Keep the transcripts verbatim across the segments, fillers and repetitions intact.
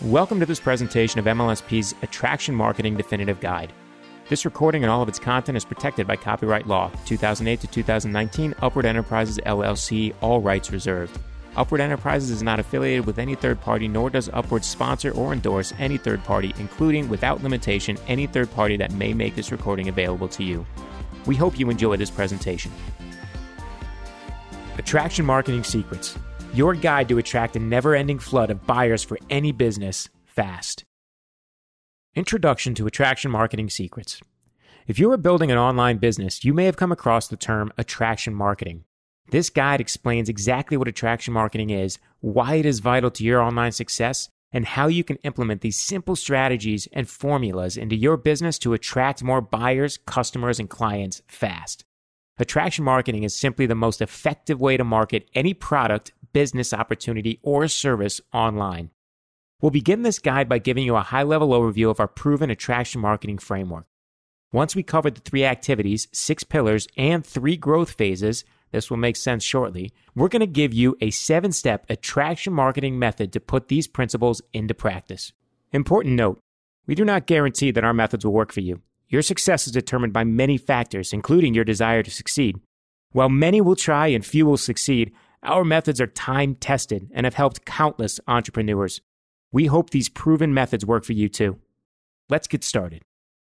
Welcome to this presentation of M L S P's Attraction Marketing Definitive Guide. This recording and all of its content is protected by copyright law, two thousand eight to two thousand nineteen, Upward Enterprises, L L C, all rights reserved. Upward Enterprises is not affiliated with any third party, nor does Upward sponsor or endorse any third party, including, without limitation, any third party that may make this recording available to you. We hope you enjoy this presentation. Attraction Marketing Secrets. Your guide to attract a never-ending flood of buyers for any business fast. Introduction to Attraction Marketing Secrets. If you are building an online business, you may have come across the term attraction marketing. This guide explains exactly what attraction marketing is, why it is vital to your online success, and how you can implement these simple strategies and formulas into your business to attract more buyers, customers, and clients fast. Attraction marketing is simply the most effective way to market any product, business opportunity, or service online. We'll begin this guide by giving you a high-level overview of our proven attraction marketing framework. Once we cover the three activities, six pillars, and three growth phases, this will make sense shortly, we're going to give you a seven-step attraction marketing method to put these principles into practice. Important note, we do not guarantee that our methods will work for you. Your success is determined by many factors, including your desire to succeed. While many will try and few will succeed, our methods are time-tested and have helped countless entrepreneurs. We hope these proven methods work for you too. Let's get started.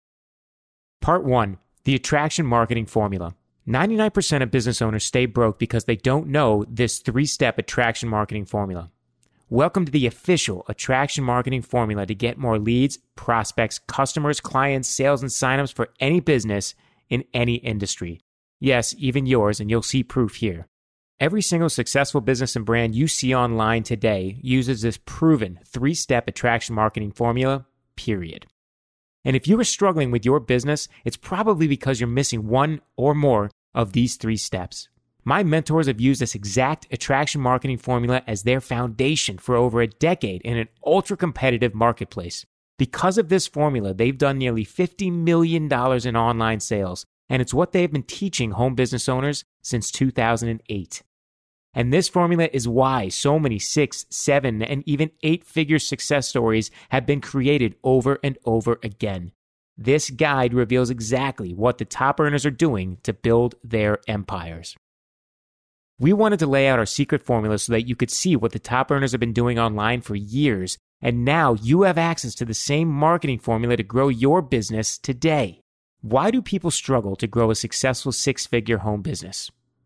Part one, the attraction marketing formula. ninety-nine percent of business owners stay broke because they don't know this three-step attraction marketing formula. Welcome to the official attraction marketing formula to get more leads, prospects, customers, clients, sales, and signups for any business in any industry. Yes, even yours, and you'll see proof here. Every single successful business and brand you see online today uses this proven three-step attraction marketing formula, period. And if you are struggling with your business, it's probably because you're missing one or more of these three steps. My mentors have used this exact attraction marketing formula as their foundation for over a decade in an ultra-competitive marketplace. Because of this formula, they've done nearly fifty million dollars in online sales, and it's what they've been teaching home business owners since two thousand eight. And this formula is why so many six, seven, and even eight-figure success stories have been created over and over again. This guide reveals exactly what the top earners are doing to build their empires. We wanted to lay out our secret formula so that you could see what the top earners have been doing online for years, and now you have access to the same marketing formula to grow your business today. Why do people struggle to grow a successful six-figure home business?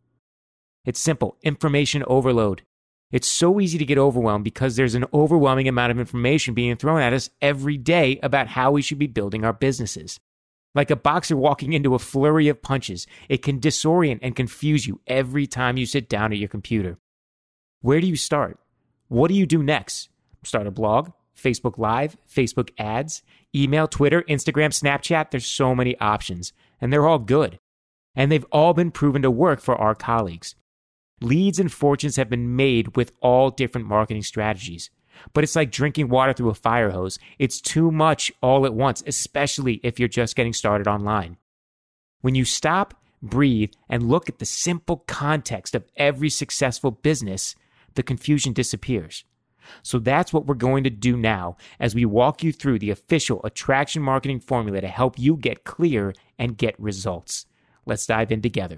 It's simple, information overload. It's so easy to get overwhelmed because there's an overwhelming amount of information being thrown at us every day about how we should be building our businesses. Like a boxer walking into a flurry of punches, it can disorient and confuse you every time you sit down at your computer. Where do you start? What do you do next? Start a blog, Facebook Live, Facebook ads, email, Twitter, Instagram, Snapchat. There's so many options, and they're all good. And they've all been proven to work for our colleagues. Leads and fortunes have been made with all different marketing strategies. But it's like drinking water through a fire hose. It's too much all at once, especially if you're just getting started online. When you stop, breathe, and look at the simple context of every successful business, the confusion disappears. So that's what we're going to do now as we walk you through the official attraction marketing formula to help you get clear and get results. Let's dive in together.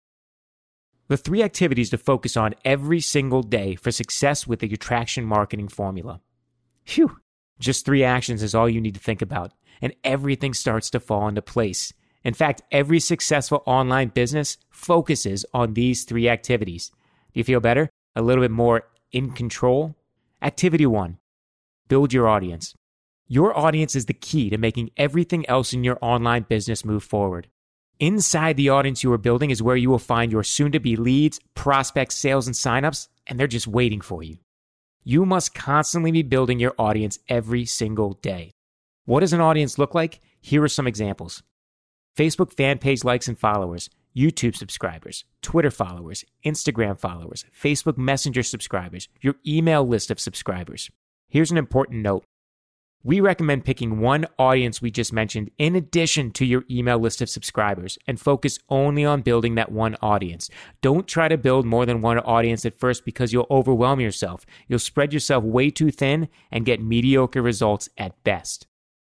The three activities to focus on every single day for success with the attraction marketing formula. Phew, just three actions is all you need to think about, and everything starts to fall into place. In fact, every successful online business focuses on these three activities. Do you feel better? A little bit more in control? Activity one, build your audience. Your audience is the key to making everything else in your online business move forward. Inside the audience you are building is where you will find your soon-to-be leads, prospects, sales, and signups, and they're just waiting for you. You must constantly be building your audience every single day. What does an audience look like? Here are some examples. Facebook fan page likes and followers, YouTube subscribers, Twitter followers, Instagram followers, Facebook Messenger subscribers, your email list of subscribers. Here's an important note. We recommend picking one audience we just mentioned in addition to your email list of subscribers and focus only on building that one audience. Don't try to build more than one audience at first because you'll overwhelm yourself. You'll spread yourself way too thin and get mediocre results at best.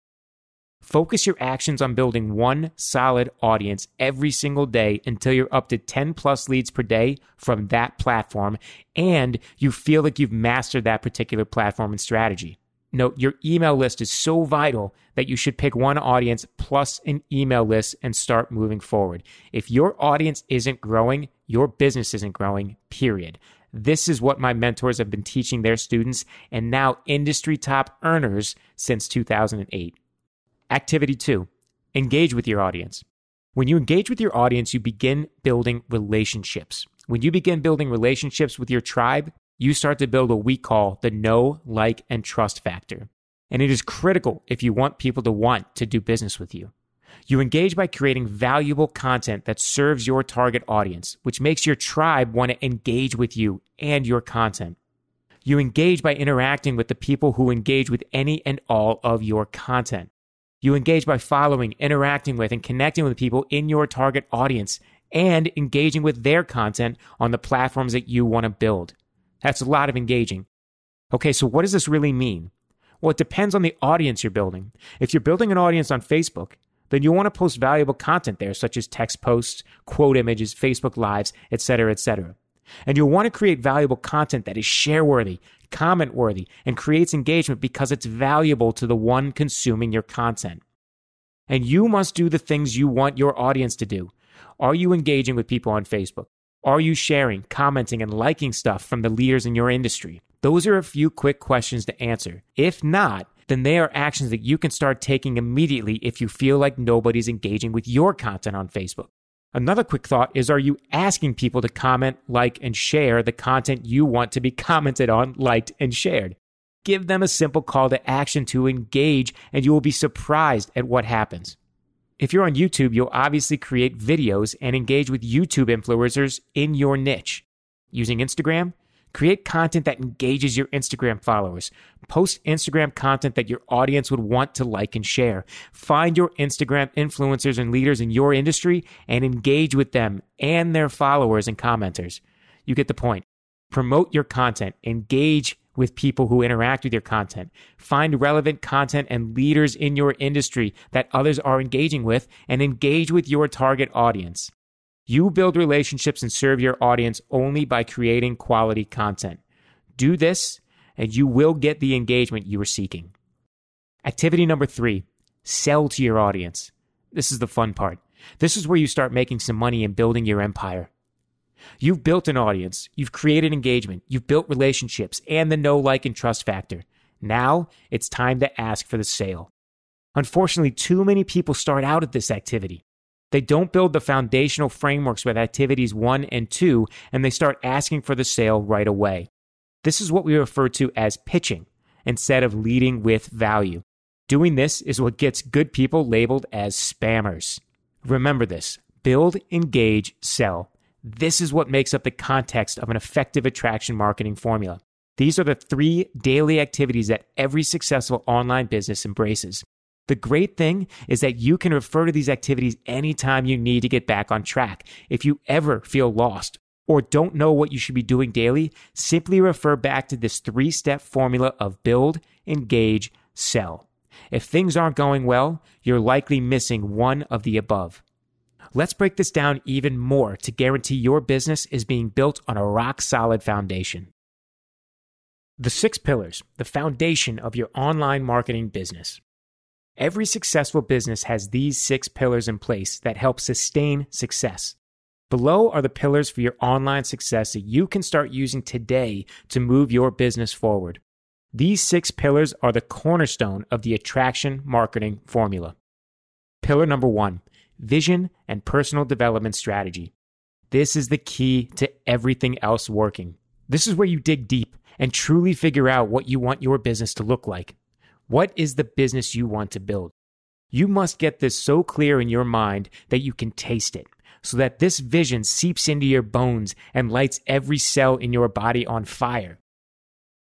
Focus your actions on building one solid audience every single day until you're up to ten plus leads per day from that platform and you feel like you've mastered that particular platform and strategy. Note, your email list is so vital that you should pick one audience plus an email list and start moving forward. If your audience isn't growing, your business isn't growing, period. This is what my mentors have been teaching their students and now industry top earners since two thousand eight. Activity two, engage with your audience. When you engage with your audience, you begin building relationships. When you begin building relationships with your tribe, you start to build what we call the know, like, and trust factor. And it is critical if you want people to want to do business with you. You engage by creating valuable content that serves your target audience, which makes your tribe want to engage with you and your content. You engage by interacting with the people who engage with any and all of your content. You engage by following, interacting with, and connecting with people in your target audience and engaging with their content on the platforms that you want to build. That's a lot of engaging. Okay, so what does this really mean? Well, it depends on the audience you're building. If you're building an audience on Facebook, then you'll want to post valuable content there, such as text posts, quote images, Facebook Lives, et cetera, et cetera. And you'll want to create valuable content that is share-worthy, comment-worthy, and creates engagement because it's valuable to the one consuming your content. And you must do the things you want your audience to do. Are you engaging with people on Facebook? Are you sharing, commenting, and liking stuff from the leaders in your industry? Those are a few quick questions to answer. If not, then they are actions that you can start taking immediately if you feel like nobody's engaging with your content on Facebook. Another quick thought is, are you asking people to comment, like, and share the content you want to be commented on, liked, and shared? Give them a simple call to action to engage, and you will be surprised at what happens. If you're on YouTube, you'll obviously create videos and engage with YouTube influencers in your niche. Using Instagram, create content that engages your Instagram followers. Post Instagram content that your audience would want to like and share. Find your Instagram influencers and leaders in your industry and engage with them and their followers and commenters. You get the point. Promote your content. Engage with people who interact with your content. Find relevant content and leaders in your industry that others are engaging with and engage with your target audience. You build relationships and serve your audience only by creating quality content. Do this and you will get the engagement you are seeking. Activity number three, sell to your audience. This is the fun part. This is where you start making some money and building your empire. You've built an audience, you've created engagement, you've built relationships and the know, like, and trust factor. Now it's time to ask for the sale. Unfortunately, too many people start out at this activity. They don't build the foundational frameworks with activities one and two, and they start asking for the sale right away. This is what we refer to as pitching instead of leading with value. Doing this is what gets good people labeled as spammers. Remember this: build, engage, sell. This is what makes up the context of an effective attraction marketing formula. These are the three daily activities that every successful online business embraces. The great thing is that you can refer to these activities anytime you need to get back on track. If you ever feel lost or don't know what you should be doing daily, simply refer back to this three-step formula of build, engage, sell. If things aren't going well, you're likely missing one of the above. Let's break this down even more to guarantee your business is being built on a rock-solid foundation. The six pillars, the foundation of your online marketing business. Every successful business has these six pillars in place that help sustain success. Below are the pillars for your online success that you can start using today to move your business forward. These six pillars are the cornerstone of the attraction marketing formula. Pillar number one, vision and personal development strategy. This is the key to everything else working. This is where you dig deep and truly figure out what you want your business to look like. What is the business you want to build? You must get this so clear in your mind that you can taste it, so that this vision seeps into your bones and lights every cell in your body on fire.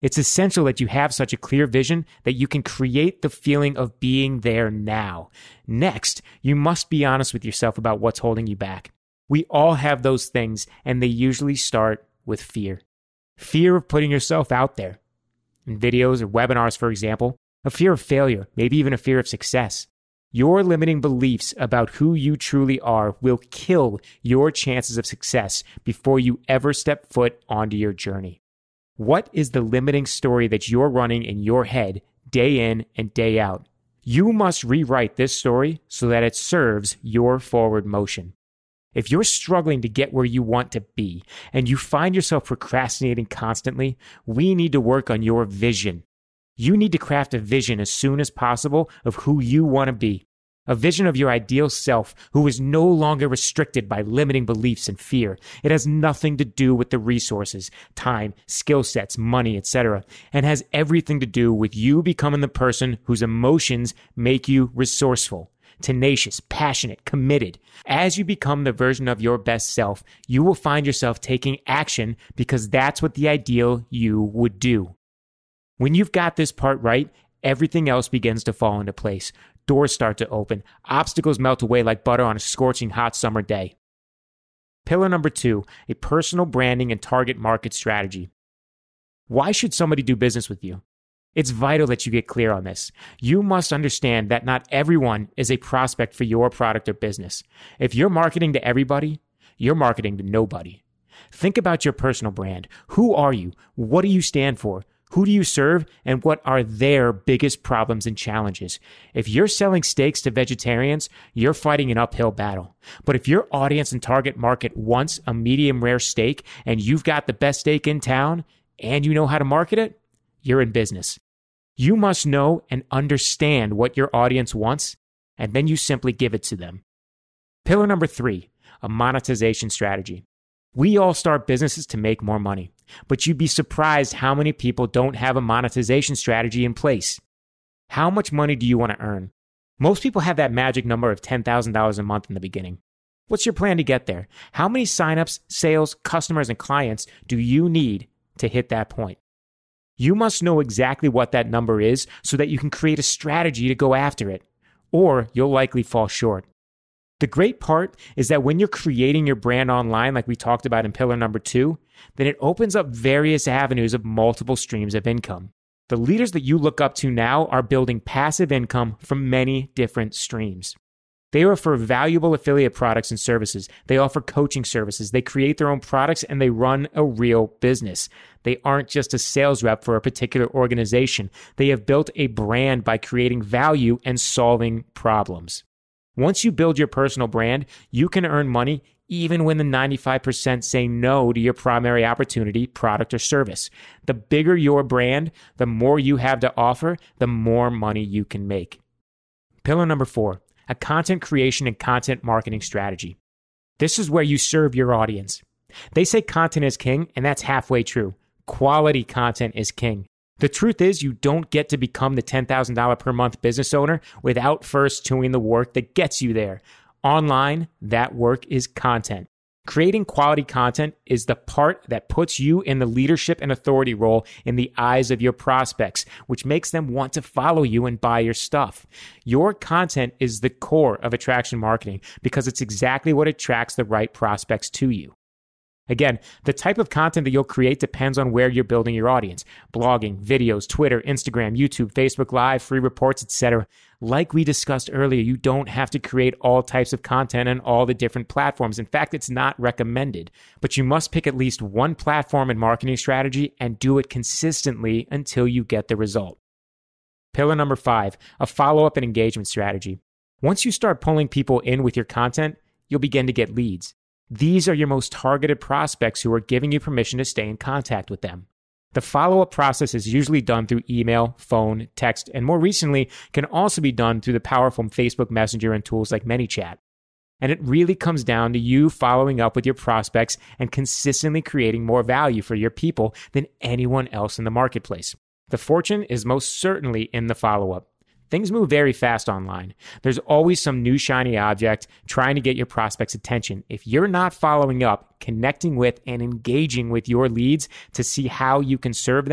It's essential that you have such a clear vision that you can create the feeling of being there now. Next, you must be honest with yourself about what's holding you back. We all have those things, and they usually start with fear. Fear of putting yourself out there. In videos or webinars, for example, a fear of failure, maybe even a fear of success. Your limiting beliefs about who you truly are will kill your chances of success before you ever step foot onto your journey. What is the limiting story that you're running in your head day in and day out? You must rewrite this story so that it serves your forward motion. If you're struggling to get where you want to be and you find yourself procrastinating constantly, we need to work on your vision. You need to craft a vision as soon as possible of who you want to be. A vision of your ideal self who is no longer restricted by limiting beliefs and fear. It has nothing to do with the resources, time, skill sets, money, et cetera, and has everything to do with you becoming the person whose emotions make you resourceful, tenacious, passionate, committed. As you become the version of your best self, you will find yourself taking action because that's what the ideal you would do. When you've got this part right, everything else begins to fall into place. Doors start to open. Obstacles melt away like butter on a scorching hot summer day. Pillar number two, a personal branding and target market strategy. Why should somebody do business with you? It's vital that you get clear on this. You must understand that not everyone is a prospect for your product or business. If you're marketing to everybody, you're marketing to nobody. Think about your personal brand. Who are you? What do you stand for? Who do you serve, and what are their biggest problems and challenges? If you're selling steaks to vegetarians, you're fighting an uphill battle. But if your audience and target market wants a medium rare steak and you've got the best steak in town and you know how to market it, you're in business. You must know and understand what your audience wants, and then you simply give it to them. Pillar number three, a monetization strategy. We all start businesses to make more money, but you'd be surprised how many people don't have a monetization strategy in place. How much money do you want to earn? Most people have that magic number of ten thousand dollars a month in the beginning. What's your plan to get there? How many signups, sales, customers, and clients do you need to hit that point? You must know exactly what that number is so that you can create a strategy to go after it, or you'll likely fall short. The great part is that when you're creating your brand online, like we talked about in pillar number two, then it opens up various avenues of multiple streams of income. The leaders that you look up to now are building passive income from many different streams. They offer valuable affiliate products and services. They offer coaching services. They create their own products and they run a real business. They aren't just a sales rep for a particular organization. They have built a brand by creating value and solving problems. Once you build your personal brand, you can earn money even when the ninety-five percent say no to your primary opportunity, product, or service. The bigger your brand, the more you have to offer, the more money you can make. Pillar number four, a content creation and content marketing strategy. This is where you serve your audience. They say content is king, and that's halfway true. Quality content is king. The truth is, you don't get to become the ten thousand dollars per month business owner without first doing the work that gets you there. Online, that work is content. Creating quality content is the part that puts you in the leadership and authority role in the eyes of your prospects, which makes them want to follow you and buy your stuff. Your content is the core of attraction marketing because it's exactly what attracts the right prospects to you. Again, the type of content that you'll create depends on where you're building your audience. Blogging, videos, Twitter, Instagram, YouTube, Facebook Live, free reports, et cetera. Like we discussed earlier, you don't have to create all types of content on all the different platforms. In fact, it's not recommended. But you must pick at least one platform and marketing strategy and do it consistently until you get the result. Pillar number five, a follow-up and engagement strategy. Once you start pulling people in with your content, you'll begin to get leads. These are your most targeted prospects who are giving you permission to stay in contact with them. The follow-up process is usually done through email, phone, text, and more recently can also be done through the powerful Facebook Messenger and tools like ManyChat. And it really comes down to you following up with your prospects and consistently creating more value for your people than anyone else in the marketplace. The fortune is most certainly in the follow-up. Things move very fast online. There's always some new shiny object trying to get your prospects' attention. If you're not following up, connecting with, and engaging with your leads to see how you can serve them,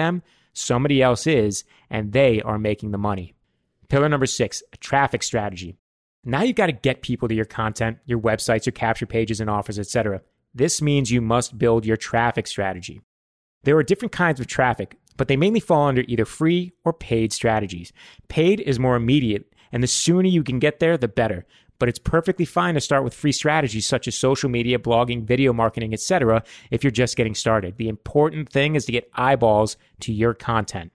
Somebody else is, and they are making the money. Pillar number six, a traffic strategy. Now you've got to get people to your content, your websites, your capture pages and offers, et cetera. This means you must build your traffic strategy. There are different kinds of traffic, but they mainly fall under either free or paid strategies. Paid is more immediate, and the sooner you can get there, the better. But it's perfectly fine to start with free strategies such as social media, blogging, video marketing, et cetera if you're just getting started. The important thing is to get eyeballs to your content.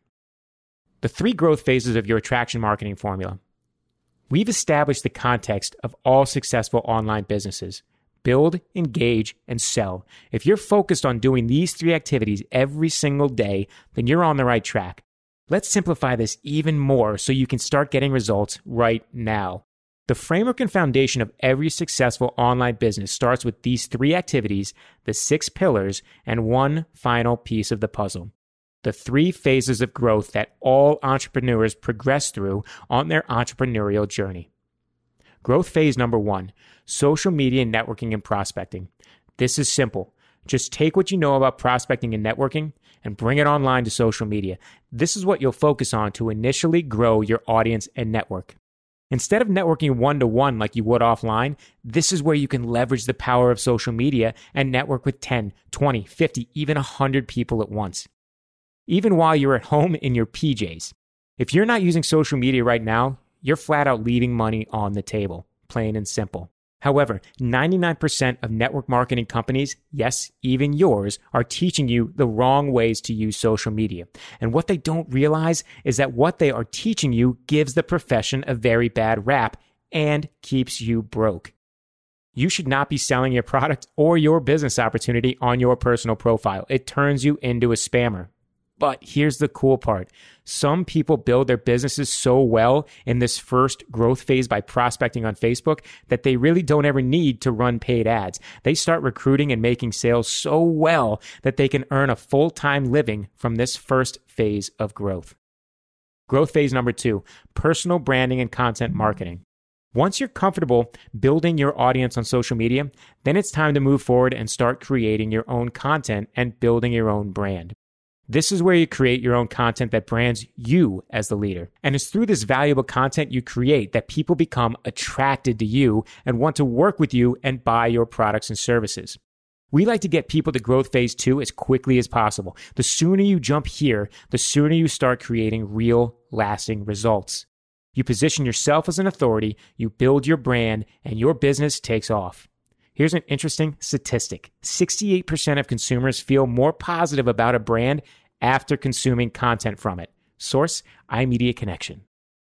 The three growth phases of your attraction marketing formula. We've established the context of all successful online businesses. Build, engage, and sell. If you're focused on doing these three activities every single day, then you're on the right track. Let's simplify this even more so you can start getting results right now. The framework and foundation of every successful online business starts with these three activities, the six pillars, and one final piece of the puzzle. The three phases of growth that all entrepreneurs progress through on their entrepreneurial journey. Growth phase number one, social media networking and prospecting. This is simple. Just take what you know about prospecting and networking and bring it online to social media. This is what you'll focus on to initially grow your audience and network. Instead of networking one-to-one like you would offline, this is where you can leverage the power of social media and network with ten, twenty, fifty, even one hundred people at once. Even while you're at home in your P Js. If you're not using social media right now, you're flat out leaving money on the table, plain and simple. However, ninety-nine percent of network marketing companies, yes, even yours, are teaching you the wrong ways to use social media. And what they don't realize is that what they are teaching you gives the profession a very bad rap and keeps you broke. You should not be selling your product or your business opportunity on your personal profile. It turns you into a spammer. But here's the cool part. Some people build their businesses so well in this first growth phase by prospecting on Facebook that they really don't ever need to run paid ads. They start recruiting and making sales so well that they can earn a full-time living from this first phase of growth. Growth phase number two, personal branding and content marketing. Once you're comfortable building your audience on social media, then it's time to move forward and start creating your own content and building your own brand. This is where you create your own content that brands you as the leader. And it's through this valuable content you create that people become attracted to you and want to work with you and buy your products and services. We like to get people to growth phase two as quickly as possible. The sooner you jump here, the sooner you start creating real, lasting results. You position yourself as an authority, you build your brand, and your business takes off. Here's an interesting statistic. sixty-eight percent of consumers feel more positive about a brand after consuming content from it. Source, iMedia Connection.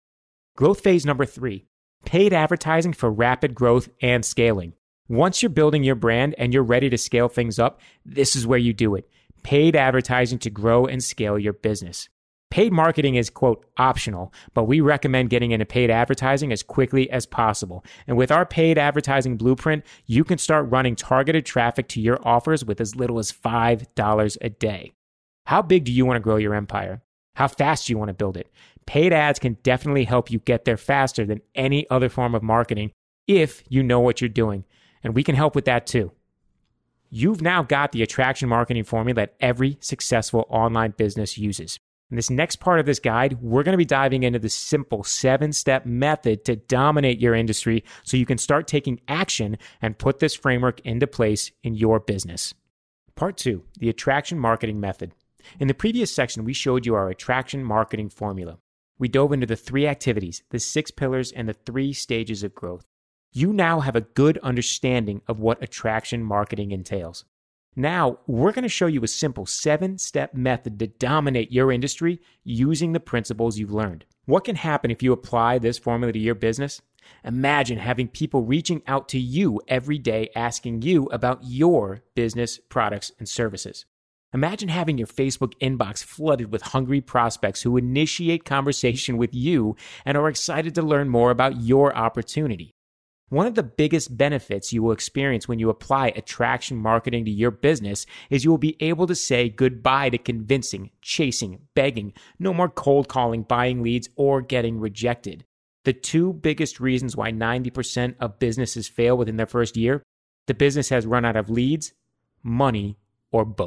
Growth phase number three, paid advertising for rapid growth and scaling. Once you're building your brand and you're ready to scale things up, this is where you do it. Paid advertising to grow and scale your business. Paid marketing is, quote, optional, but we recommend getting into paid advertising as quickly as possible. And with our paid advertising blueprint, you can start running targeted traffic to your offers with as little as five dollars a day. How big do you want to grow your empire? How fast do you want to build it? Paid ads can definitely help you get there faster than any other form of marketing if you know what you're doing. And we can help with that too. You've now got the attraction marketing formula that every successful online business uses. In this next part of this guide, we're going to be diving into the simple seven-step method to dominate your industry so you can start taking action and put this framework into place in your business. Part two, the attraction marketing method. In the previous section, we showed you our attraction marketing formula. We dove into the three activities, the six pillars, and the three stages of growth. You now have a good understanding of what attraction marketing entails. Now, we're going to show you a simple seven-step method to dominate your industry using the principles you've learned. What can happen if you apply this formula to your business? Imagine having people reaching out to you every day asking you about your business, products, and services. Imagine having your Facebook inbox flooded with hungry prospects who initiate conversation with you and are excited to learn more about your opportunity. One of the biggest benefits you will experience when you apply attraction marketing to your business is you will be able to say goodbye to convincing, chasing, begging, no more cold calling, buying leads, or getting rejected. The two biggest reasons why ninety percent of businesses fail within their first year, the business has run out of leads, money, or both.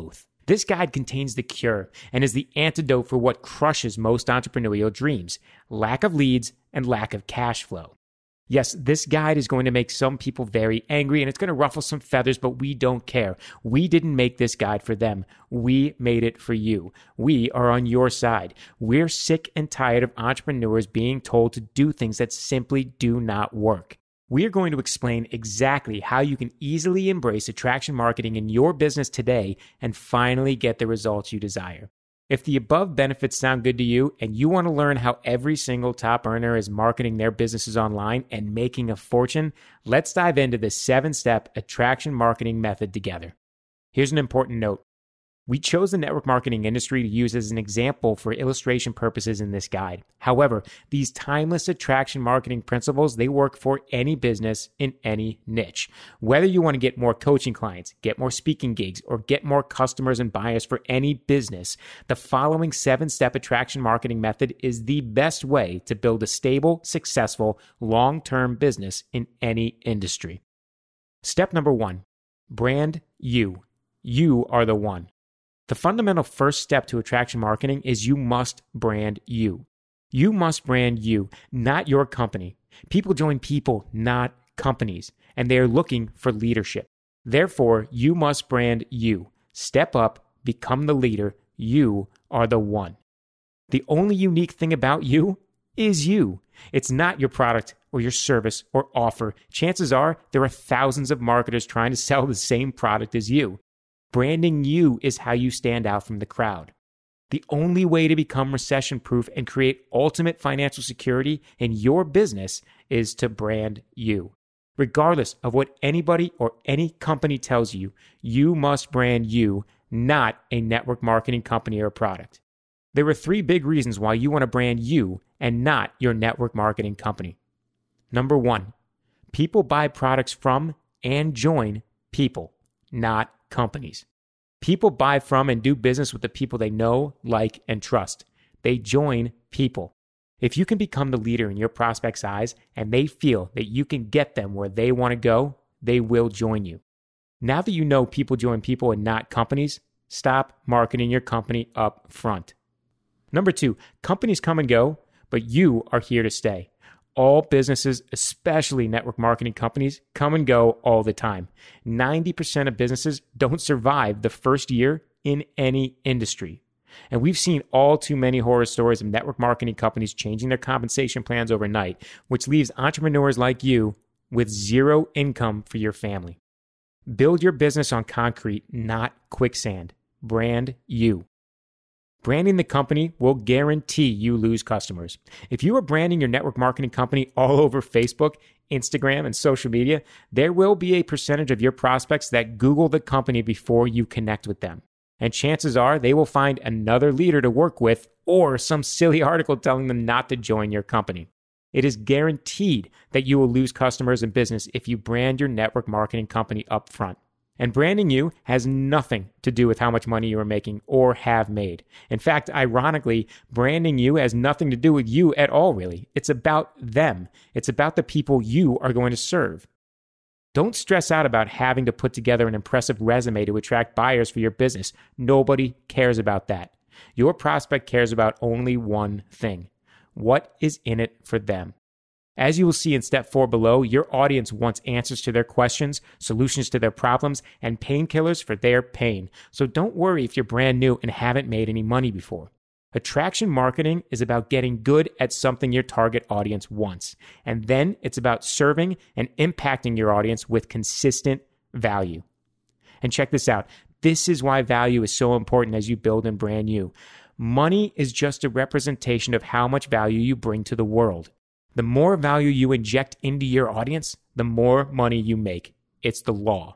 This guide contains the cure and is the antidote for what crushes most entrepreneurial dreams: lack of leads and lack of cash flow. Yes, this guide is going to make some people very angry and it's going to ruffle some feathers, but we don't care. We didn't make this guide for them. We made it for you. We are on your side. We're sick and tired of entrepreneurs being told to do things that simply do not work. We are going to explain exactly how you can easily embrace attraction marketing in your business today and finally get the results you desire. If the above benefits sound good to you and you want to learn how every single top earner is marketing their businesses online and making a fortune, let's dive into the seven-step attraction marketing method together. Here's an important note. We chose the network marketing industry to use as an example for illustration purposes in this guide. However, these timeless attraction marketing principles, they work for any business in any niche. Whether you want to get more coaching clients, get more speaking gigs, or get more customers and buyers for any business, the following seven-step attraction marketing method is the best way to build a stable, successful, long-term business in any industry. Step number one, brand you. You are the one. The fundamental first step to attraction marketing is you must brand you. You must brand you, not your company. People join people, not companies, and they are looking for leadership. Therefore, you must brand you. Step up, become the leader. You are the one. The only unique thing about you is you. It's not your product or your service or offer. Chances are there are thousands of marketers trying to sell the same product as you. Branding you is how you stand out from the crowd. The only way to become recession-proof and create ultimate financial security in your business is to brand you. Regardless of what anybody or any company tells you, you must brand you, not a network marketing company or product. There are three big reasons why you want to brand you and not your network marketing company. Number one, people buy products from and join people, not companies. People buy from and do business with the people they know, like, and trust. They join people. If you can become the leader in your prospect's eyes and they feel that you can get them where they want to go, they will join you. Now that you know people join people and not companies, stop marketing your company up front. Number two, companies come and go, but you are here to stay. All businesses, especially network marketing companies, come and go all the time. ninety percent of businesses don't survive the first year in any industry. And we've seen all too many horror stories of network marketing companies changing their compensation plans overnight, which leaves entrepreneurs like you with zero income for your family. Build your business on concrete, not quicksand. Brand you. Branding the company will guarantee you lose customers. If you are branding your network marketing company all over Facebook, Instagram, and social media, there will be a percentage of your prospects that Google the company before you connect with them. And chances are they will find another leader to work with or some silly article telling them not to join your company. It is guaranteed that you will lose customers and business if you brand your network marketing company up front. And branding you has nothing to do with how much money you are making or have made. In fact, ironically, branding you has nothing to do with you at all, really. It's about them. It's about the people you are going to serve. Don't stress out about having to put together an impressive resume to attract buyers for your business. Nobody cares about that. Your prospect cares about only one thing. What is in it for them? As you will see in step four below, your audience wants answers to their questions, solutions to their problems, and painkillers for their pain. So don't worry if you're brand new and haven't made any money before. Attraction marketing is about getting good at something your target audience wants. And then it's about serving and impacting your audience with consistent value. And check this out. This is why value is so important as you build and brand you. Money is just a representation of how much value you bring to the world. The more value you inject into your audience, the more money you make. It's the law.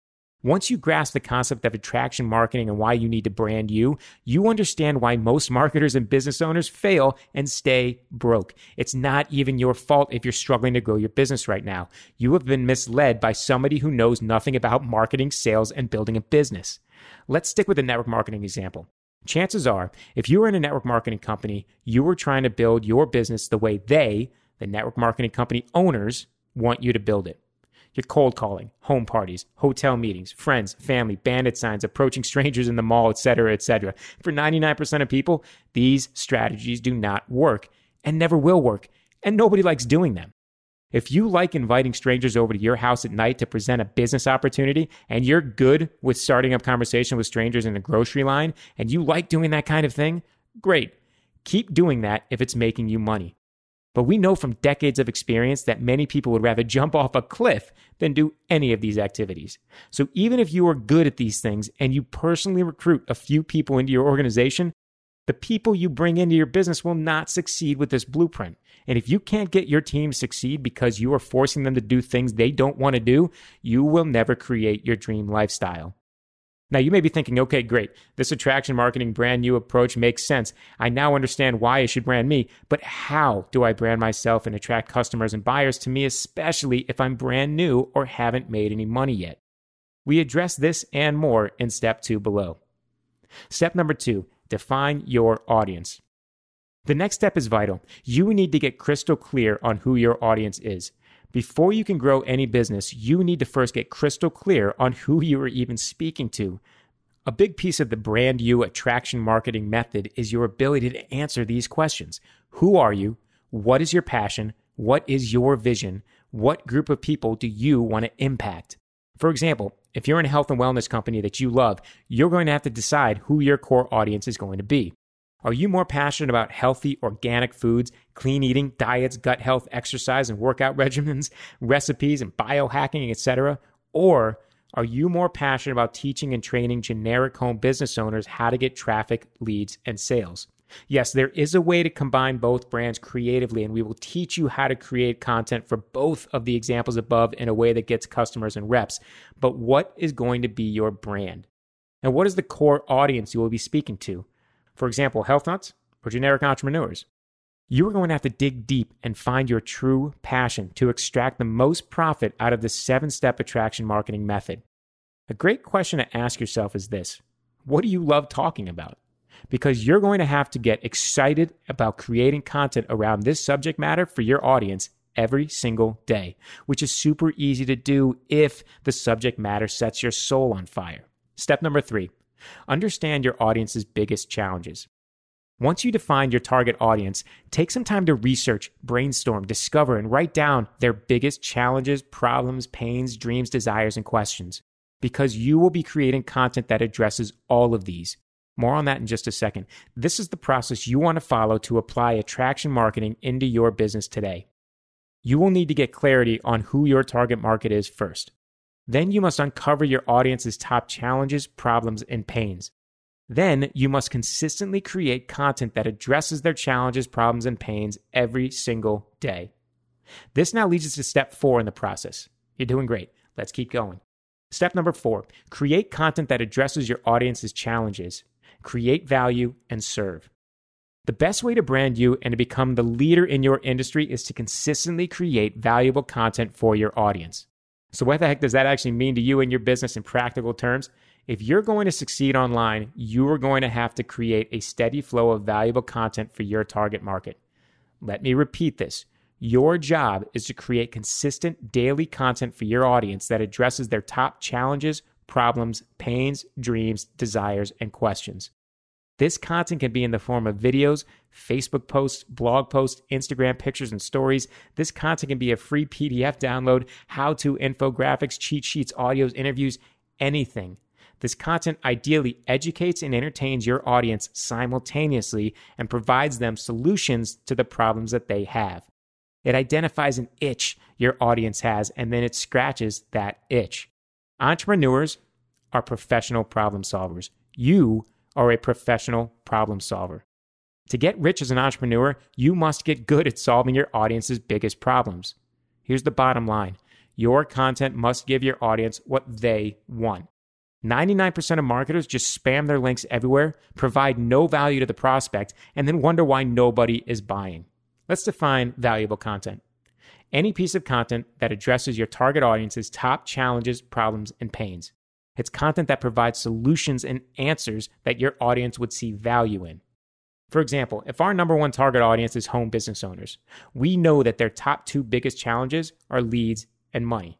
Once you grasp the concept of attraction marketing and why you need to brand you, you understand why most marketers and business owners fail and stay broke. It's not even your fault if you're struggling to grow your business right now. You have been misled by somebody who knows nothing about marketing, sales, and building a business. Let's stick with the network marketing example. Chances are, if you were in a network marketing company, you were trying to build your business the way they, the network marketing company owners, want you to build it. You're cold calling, home parties, hotel meetings, friends, family, bandit signs, approaching strangers in the mall, et cetera, et cetera. For ninety-nine percent of people, these strategies do not work and never will work, and nobody likes doing them. If you like inviting strangers over to your house at night to present a business opportunity, and you're good with starting up conversation with strangers in a grocery line, and you like doing that kind of thing, great. Keep doing that if it's making you money. But we know from decades of experience that many people would rather jump off a cliff than do any of these activities. So even if you are good at these things and you personally recruit a few people into your organization, the people you bring into your business will not succeed with this blueprint. And if you can't get your team to succeed because you are forcing them to do things they don't want to do, you will never create your dream lifestyle. Now, you may be thinking, okay, great. This attraction marketing brand new approach makes sense. I now understand why I should brand me, but how do I brand myself and attract customers and buyers to me, especially if I'm brand new or haven't made any money yet? We address this and more in step two below. Step number two, define your audience. The next step is vital. You need to get crystal clear on who your audience is. Before you can grow any business, you need to first get crystal clear on who you are even speaking to. A big piece of the brand you attraction marketing method is your ability to answer these questions. Who are you? What is your passion? What is your vision? What group of people do you want to impact? For example, if you're in a health and wellness company that you love, you're going to have to decide who your core audience is going to be. Are you more passionate about healthy, organic foods, clean eating, diets, gut health, exercise, and workout regimens, recipes, and biohacking, et cetera? Or are you more passionate about teaching and training generic home business owners how to get traffic, leads, and sales? Yes, there is a way to combine both brands creatively, and we will teach you how to create content for both of the examples above in a way that gets customers and reps. But what is going to be your brand? And what is the core audience you will be speaking to? For example, health nuts or generic entrepreneurs. You are going to have to dig deep and find your true passion to extract the most profit out of the seven-step attraction marketing method. A great question to ask yourself is this: what do you love talking about? Because you're going to have to get excited about creating content around this subject matter for your audience every single day, which is super easy to do if the subject matter sets your soul on fire. Step number three. Understand your audience's biggest challenges. Once you define your target audience, take some time to research, brainstorm, discover, and write down their biggest challenges, problems, pains, dreams, desires, and questions, because you will be creating content that addresses all of these. More on that in just a second. This is the process you want to follow to apply attraction marketing into your business today. You will need to get clarity on who your target market is first. Then you must uncover your audience's top challenges, problems, and pains. Then you must consistently create content that addresses their challenges, problems, and pains every single day. This now leads us to step four in the process. You're doing great. Let's keep going. Step number four, create content that addresses your audience's challenges. Create value and serve. The best way to brand you and to become the leader in your industry is to consistently create valuable content for your audience. So what the heck does that actually mean to you and your business in practical terms? If you're going to succeed online, you are going to have to create a steady flow of valuable content for your target market. Let me repeat this. Your job is to create consistent daily content for your audience that addresses their top challenges, problems, pains, dreams, desires, and questions. This content can be in the form of videos, Facebook posts, blog posts, Instagram pictures and stories. This content can be a free P D F download, how-to infographics, cheat sheets, audios, interviews, anything. This content ideally educates and entertains your audience simultaneously and provides them solutions to the problems that they have. It identifies an itch your audience has, and then it scratches that itch. Entrepreneurs are professional problem solvers. You are a professional problem solver. To get rich as an entrepreneur, you must get good at solving your audience's biggest problems. Here's the bottom line. Your content must give your audience what they want. ninety-nine percent of marketers just spam their links everywhere, provide no value to the prospect, and then wonder why nobody is buying. Let's define valuable content. Any piece of content that addresses your target audience's top challenges, problems, and pains. It's content that provides solutions and answers that your audience would see value in. For example, if our number one target audience is home business owners, we know that their top two biggest challenges are leads and money.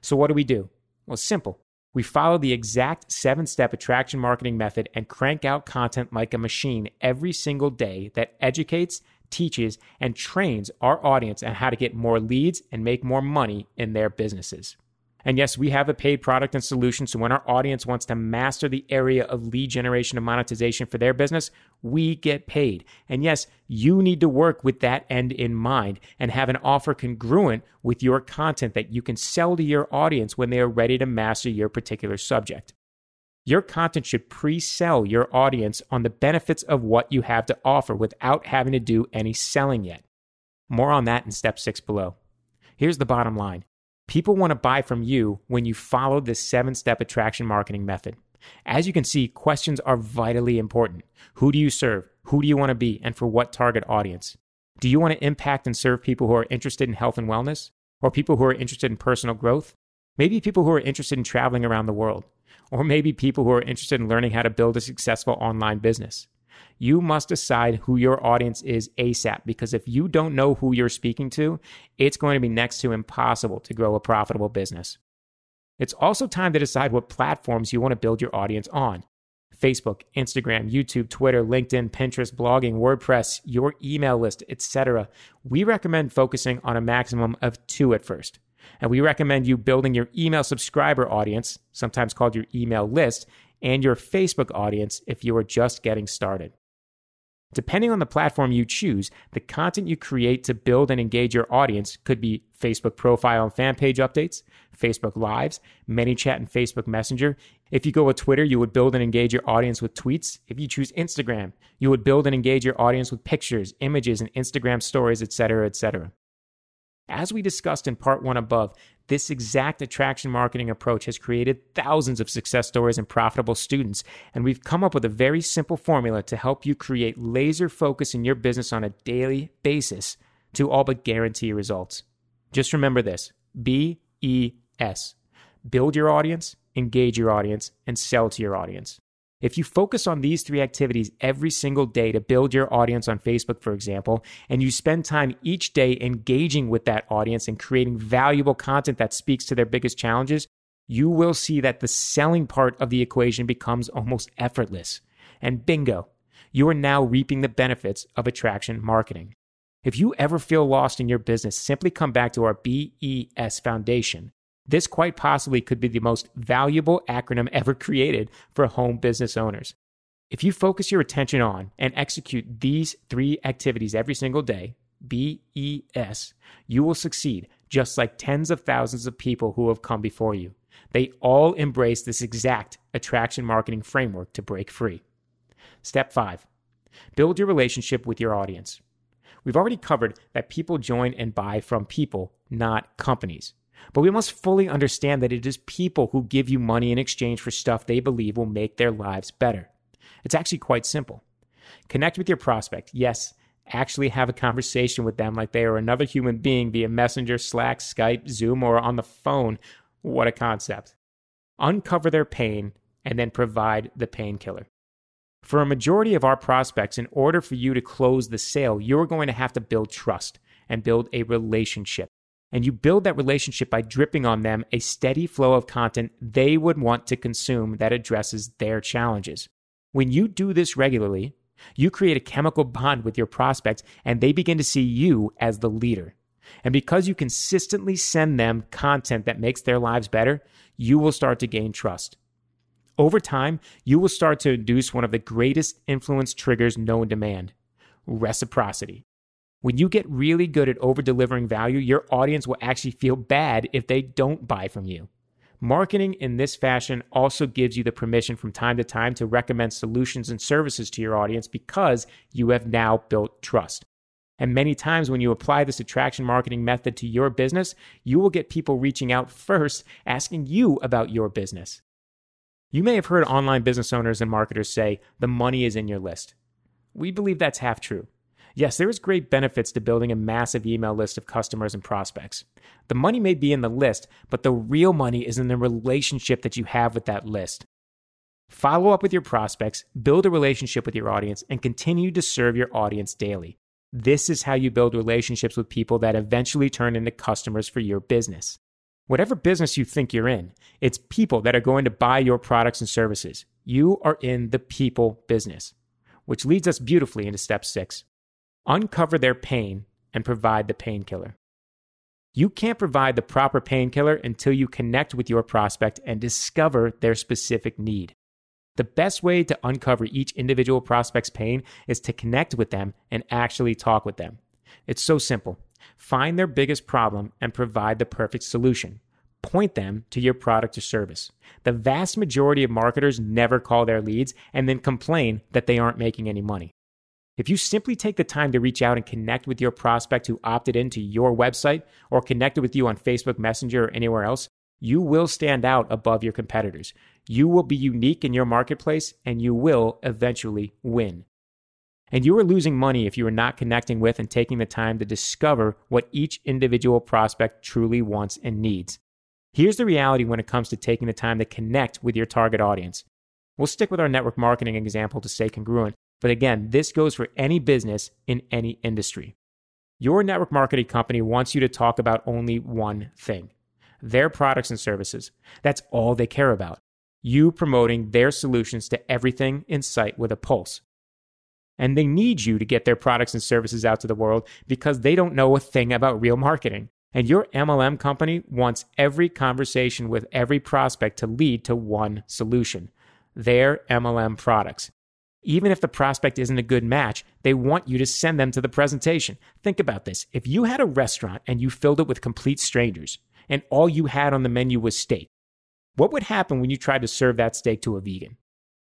So what do we do? Well, it's simple. We follow the exact seven-step attraction marketing method and crank out content like a machine every single day that educates, teaches, and trains our audience on how to get more leads and make more money in their businesses. And yes, we have a paid product and solution, so when our audience wants to master the area of lead generation and monetization for their business, we get paid. And yes, you need to work with that end in mind and have an offer congruent with your content that you can sell to your audience when they are ready to master your particular subject. Your content should pre-sell your audience on the benefits of what you have to offer without having to do any selling yet. More on that in step six below. Here's the bottom line. People want to buy from you when you follow this seven-step attraction marketing method. As you can see, questions are vitally important. Who do you serve? Who do you want to be? And for what target audience? Do you want to impact and serve people who are interested in health and wellness? Or people who are interested in personal growth? Maybe people who are interested in traveling around the world. Or maybe people who are interested in learning how to build a successful online business. You must decide who your audience is ASAP, because if you don't know who you're speaking to, it's going to be next to impossible to grow a profitable business. It's also time to decide what platforms you want to build your audience on. Facebook, Instagram, YouTube, Twitter, LinkedIn, Pinterest, blogging, WordPress, your email list, et cetera. We recommend focusing on a maximum of two at first. And we recommend you building your email subscriber audience, sometimes called your email list, and your Facebook audience if you are just getting started. Depending on the platform you choose, the content you create to build and engage your audience could be Facebook profile and fan page updates, Facebook Lives, ManyChat and Facebook Messenger. If you go with Twitter, you would build and engage your audience with tweets. If you choose Instagram, you would build and engage your audience with pictures, images, and Instagram stories, et cetera, et cetera. As we discussed in part one above, this exact attraction marketing approach has created thousands of success stories and profitable students, and we've come up with a very simple formula to help you create laser focus in your business on a daily basis to all but guarantee results. Just remember this, B E S. Build your audience, engage your audience, and sell to your audience. If you focus on these three activities every single day to build your audience on Facebook, for example, and you spend time each day engaging with that audience and creating valuable content that speaks to their biggest challenges, you will see that the selling part of the equation becomes almost effortless. And bingo, you are now reaping the benefits of attraction marketing. If you ever feel lost in your business, simply come back to our B E S foundation. This quite possibly could be the most valuable acronym ever created for home business owners. If you focus your attention on and execute these three activities every single day, B E S, you will succeed just like tens of thousands of people who have come before you. They all embrace this exact attraction marketing framework to break free. Step five, build your relationship with your audience. We've already covered that people join and buy from people, not companies. But we must fully understand that it is people who give you money in exchange for stuff they believe will make their lives better. It's actually quite simple. Connect with your prospect. Yes, actually have a conversation with them like they are another human being via Messenger, Slack, Skype, Zoom, or on the phone. What a concept. Uncover their pain and then provide the painkiller. For a majority of our prospects, in order for you to close the sale, you're going to have to build trust and build a relationship. And you build that relationship by dripping on them a steady flow of content they would want to consume that addresses their challenges. When you do this regularly, you create a chemical bond with your prospects and they begin to see you as the leader. And because you consistently send them content that makes their lives better, you will start to gain trust. Over time, you will start to induce one of the greatest influence triggers known to man, reciprocity. When you get really good at over-delivering value, your audience will actually feel bad if they don't buy from you. Marketing in this fashion also gives you the permission from time to time to recommend solutions and services to your audience because you have now built trust. And many times when you apply this attraction marketing method to your business, you will get people reaching out first, asking you about your business. You may have heard online business owners and marketers say, the money is in your list. We believe that's half true. Yes, there is great benefits to building a massive email list of customers and prospects. The money may be in the list, but the real money is in the relationship that you have with that list. Follow up with your prospects, build a relationship with your audience, and continue to serve your audience daily. This is how you build relationships with people that eventually turn into customers for your business. Whatever business you think you're in, it's people that are going to buy your products and services. You are in the people business, which leads us beautifully into step six. Uncover their pain and provide the painkiller. You can't provide the proper painkiller until you connect with your prospect and discover their specific need. The best way to uncover each individual prospect's pain is to connect with them and actually talk with them. It's so simple. Find their biggest problem and provide the perfect solution. Point them to your product or service. The vast majority of marketers never call their leads and then complain that they aren't making any money. If you simply take the time to reach out and connect with your prospect who opted into your website or connected with you on Facebook Messenger or anywhere else, you will stand out above your competitors. You will be unique in your marketplace and you will eventually win. And you are losing money if you are not connecting with and taking the time to discover what each individual prospect truly wants and needs. Here's the reality when it comes to taking the time to connect with your target audience. We'll stick with our network marketing example to stay congruent, but again, this goes for any business in any industry. Your network marketing company wants you to talk about only one thing: their products and services. That's all they care about. You promoting their solutions to everything in sight with a pulse. And they need you to get their products and services out to the world because they don't know a thing about real marketing. And your M L M company wants every conversation with every prospect to lead to one solution: their M L M products. Even if the prospect isn't a good match, they want you to send them to the presentation. Think about this. If you had a restaurant and you filled it with complete strangers and all you had on the menu was steak, what would happen when you tried to serve that steak to a vegan?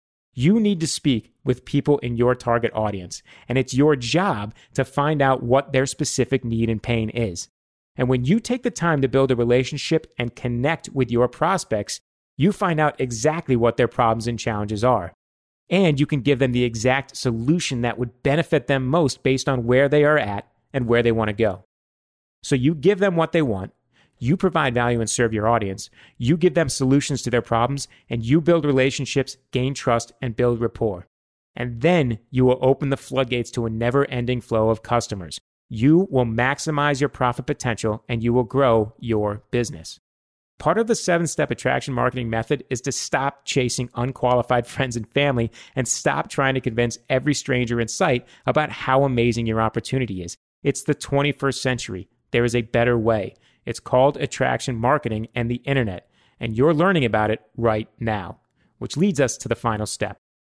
You need to speak with people in your target audience, and it's your job to find out what their specific need and pain is. And when you take the time to build a relationship and connect with your prospects, you find out exactly what their problems and challenges are. And you can give them the exact solution that would benefit them most based on where they are at and where they want to go. So you give them what they want, you provide value and serve your audience, you give them solutions to their problems, and you build relationships, gain trust, and build rapport. And then you will open the floodgates to a never-ending flow of customers. You will maximize your profit potential and you will grow your business. Part of the seven-step attraction marketing method is to stop chasing unqualified friends and family and stop trying to convince every stranger in sight about how amazing your opportunity is. It's the twenty-first century. There is a better way. It's called attraction marketing and the internet, and you're learning about it right now, which leads us to the final step.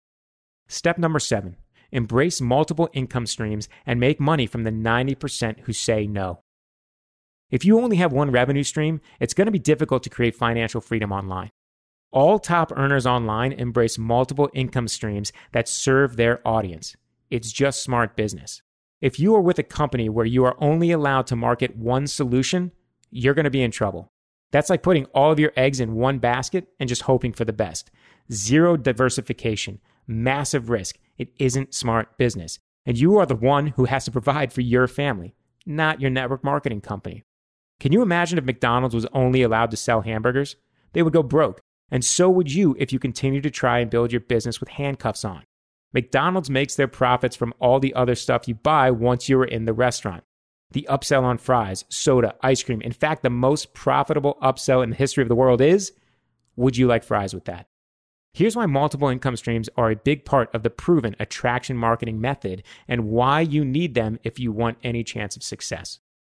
Step number seven, embrace multiple income streams and make money from the ninety percent who say no. If you only have one revenue stream, it's going to be difficult to create financial freedom online. All top earners online embrace multiple income streams that serve their audience. It's just smart business. If you are with a company where you are only allowed to market one solution, you're going to be in trouble. That's like putting all of your eggs in one basket and just hoping for the best. Zero diversification, massive risk. It isn't smart business. And you are the one who has to provide for your family, not your network marketing company. Can you imagine if McDonald's was only allowed to sell hamburgers? They would go broke. And so would you if you continue to try and build your business with handcuffs on. McDonald's makes their profits from all the other stuff you buy once you are in the restaurant. The upsell on fries, soda, ice cream. In fact, the most profitable upsell in the history of the world is, would you like fries with that? Here's why multiple income streams are a big part of the proven attraction marketing method and why you need them if you want any chance of success.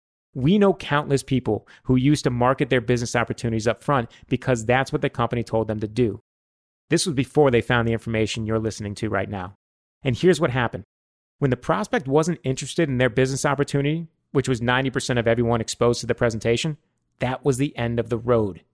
We know countless people who used to market their business opportunities up front because that's what the company told them to do. This was before they found the information you're listening to right now. And here's what happened. When the prospect wasn't interested in their business opportunity, which was ninety percent of everyone exposed to the presentation, that was the end of the road.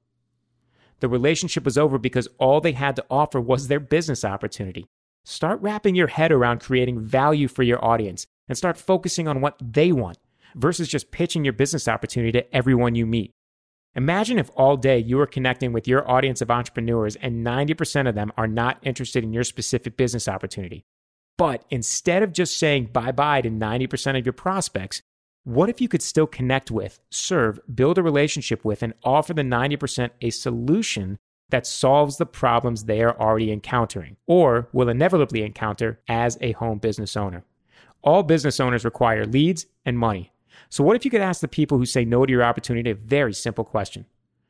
The relationship was over because all they had to offer was their business opportunity. Start wrapping your head around creating value for your audience and start focusing on what they want versus just pitching your business opportunity to everyone you meet. Imagine if all day you were connecting with your audience of entrepreneurs and ninety percent of them are not interested in your specific business opportunity. But instead of just saying bye-bye to ninety percent of your prospects, what if you could still connect with, serve, build a relationship with, and offer the ninety percent a solution that solves the problems they are already encountering or will inevitably encounter as a home business owner? All business owners require leads and money. So what if you could ask the people who say no to your opportunity a very simple question?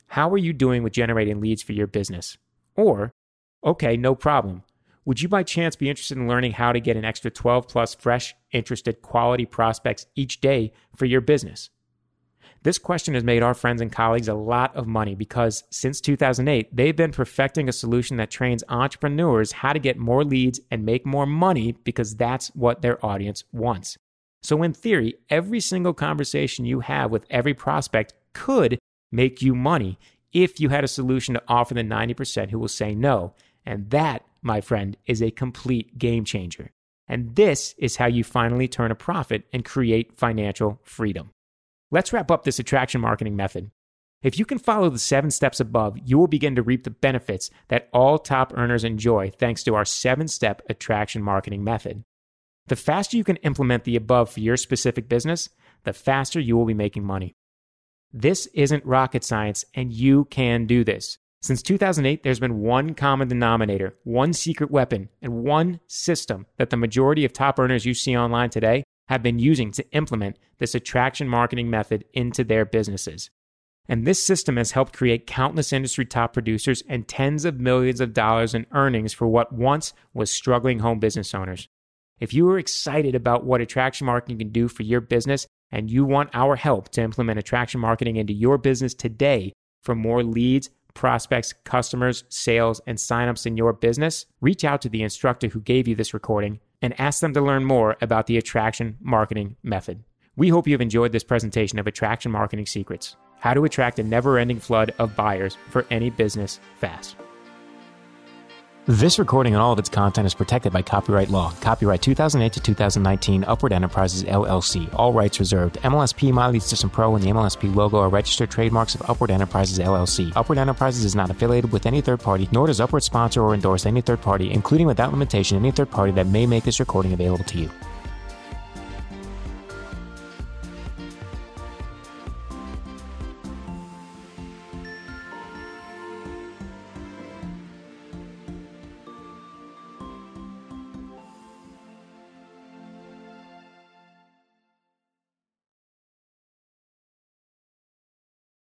How are you doing with generating leads for your business? Or, okay, no problem. Would you by chance be interested in learning how to get an extra twelve plus fresh, interested, quality prospects each day for your business? This question has made our friends and colleagues a lot of money because since two thousand eight, they've been perfecting a solution that trains entrepreneurs how to get more leads and make more money because that's what their audience wants. So in theory, every single conversation you have with every prospect could make you money if you had a solution to offer the ninety percent who will say no. And that, my friend, is a complete game changer. And this is how you finally turn a profit and create financial freedom. Let's wrap up this attraction marketing method. If you can follow the seven steps above, you will begin to reap the benefits that all top earners enjoy thanks to our seven-step attraction marketing method. The faster you can implement the above for your specific business, the faster you will be making money. This isn't rocket science, and you can do this. Since two thousand eight, there's been one common denominator, one secret weapon, and one system that the majority of top earners you see online today have been using to implement this attraction marketing method into their businesses. And this system has helped create countless industry top producers and tens of millions of dollars in earnings for what once was struggling home business owners. If you are excited about what attraction marketing can do for your business and you want our help to implement attraction marketing into your business today for more leads, prospects, customers, sales, and signups in your business, reach out to the instructor who gave you this recording and ask them to learn more about the attraction marketing method. We hope you've enjoyed this presentation of Attraction Marketing Secrets, how to attract a never-ending flood of buyers for any business fast. This recording and all of its content is protected by copyright law. Copyright two thousand eight to two thousand nineteen, Upward Enterprises, L L C. All rights reserved. M L S P, My Lead System Pro, and the M L S P logo are registered trademarks of Upward Enterprises, L L C. Upward Enterprises is not affiliated with any third party, nor does Upward sponsor or endorse any third party, including without limitation any third party that may make this recording available to you.